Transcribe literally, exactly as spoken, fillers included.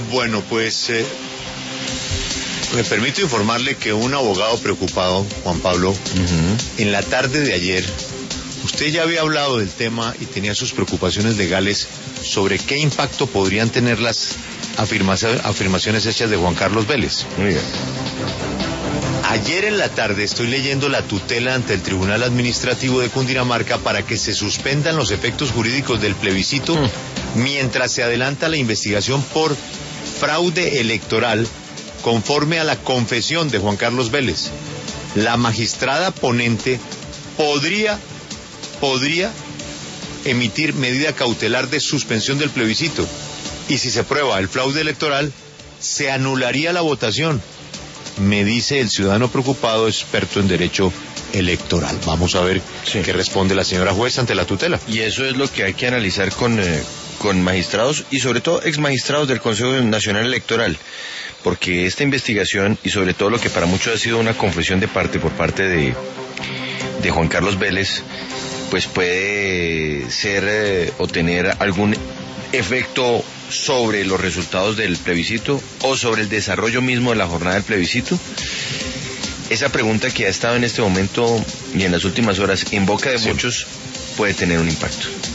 Bueno, pues eh, me permito informarle que un abogado preocupado, Juan Pablo, uh-huh. en la tarde de ayer, usted ya había hablado del tema y tenía sus preocupaciones legales sobre qué impacto podrían tener las afirma- afirmaciones hechas de Juan Carlos Vélez. Muy bien. Ayer en la tarde estoy leyendo la tutela ante el Tribunal Administrativo de Cundinamarca para que se suspendan los efectos jurídicos del plebiscito mm. mientras se adelanta la investigación por fraude electoral conforme a la confesión de Juan Carlos Vélez. La magistrada ponente podría, podría emitir medida cautelar de suspensión del plebiscito y si se prueba el fraude electoral se anularía la votación. Me dice el ciudadano preocupado, experto en derecho electoral. Vamos a ver sí. qué responde la señora juez ante la tutela. Y eso es lo que hay que analizar con, eh, con magistrados y sobre todo exmagistrados del Consejo Nacional Electoral, porque esta investigación y sobre todo lo que para muchos ha sido una confesión de parte por parte de, de Juan Carlos Vélez, pues puede ser eh, o tener algún efecto sobre los resultados del plebiscito o sobre el desarrollo mismo de la jornada del plebiscito. Esa pregunta que ha estado en este momento y en las últimas horas en boca de sí. muchos puede tener un impacto.